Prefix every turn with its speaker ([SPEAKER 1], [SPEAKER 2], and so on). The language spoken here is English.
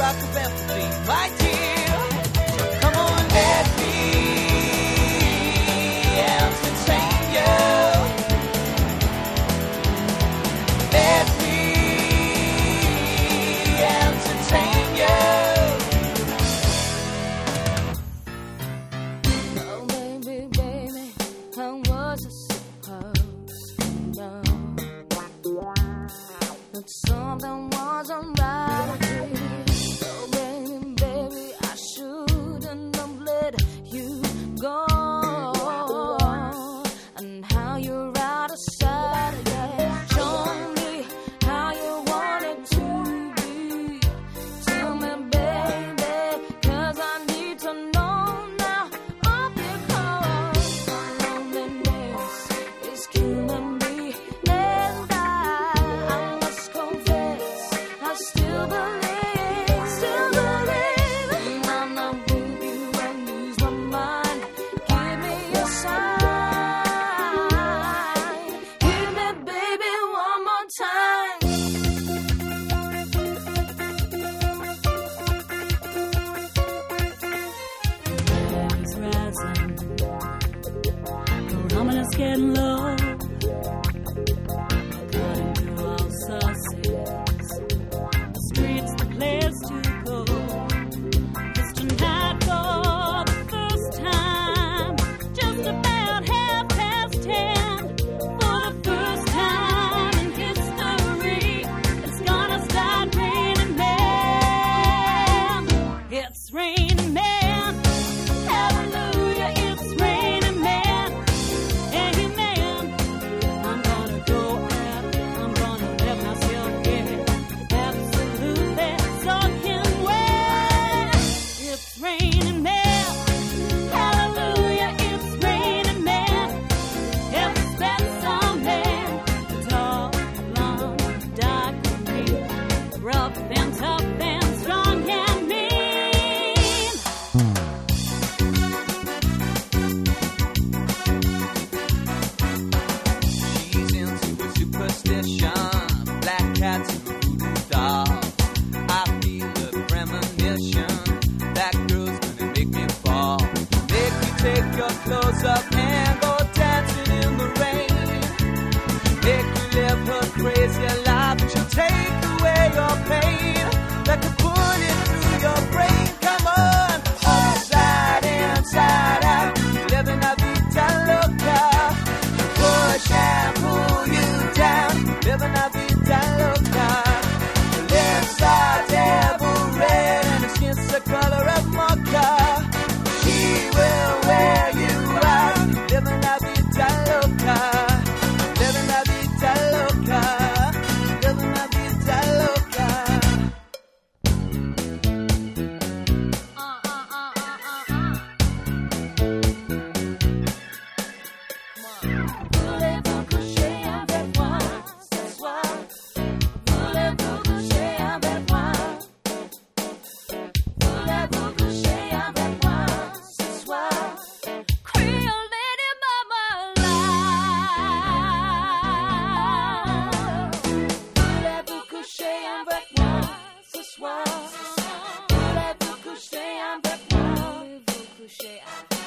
[SPEAKER 1] spark of empathy, my dear. Come on, let me entertain you. Let me entertain you.
[SPEAKER 2] Oh, baby, baby, how was I supposed to know that something wasn't right here? Oh, baby, baby, I shouldn't have let you go. And how you're out of sight again. Show me how you want it to be. Tell me, baby, 'cause I need to know now. Oh, because my loneliness is killing me. And I must confess, I still believe I'm not with you and lose my mind. Give me a sign. Give me, baby, one more time.
[SPEAKER 3] It's rising, barometer's getting low. Cutting through all sources, the street's the place to go. 'Cause tonight, for the first time, just about 10:30, for the first time in history, it's gonna start raining men. It's raining men. Hallelujah, it's raining men. Amen. I'm gonna go out, I'm gonna let myself get absolutely soaking wet. It's raining men. Hallelujah, it's raining men. Every special man, tall, long, dark, and deep, rough and tough and strong and mean.
[SPEAKER 1] She's into a superstition, black cats and voodoo dolls. I feel a premonition, that girl's gonna make me fall. Make me take your clothes up and go dancing in the rain. Make you live her crazy life, but she'll take away your pain. Like a bullet through your brain. Come on, upside inside out, living la vida loca. Push and pull you down, living la vida loca. Her lips are devil red and her skin's the color of mocha. She will wear you out, living la vida loca. Living la vida loca. Living la vida loca.
[SPEAKER 2] Voulez-vous coucher avec moi ce soir? Voulez-vous coucher avec moi? Voulez-vous coucher avec moi ce soir? Creole lady mama love. Voulez-vous coucher avec moi ce soir? Voulez-vous coucher avec moi? Voulez-vous coucher avec moi?